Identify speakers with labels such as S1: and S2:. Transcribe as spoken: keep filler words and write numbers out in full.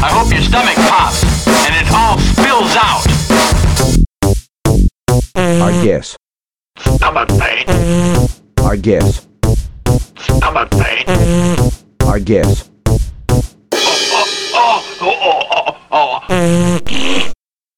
S1: I hope your stomach pops and it all spills out.
S2: Our guess.
S1: Stomach pain.
S2: Our guess.
S1: Stomach pain.
S2: Our guess.
S1: Oh, oh, oh, oh, oh, oh.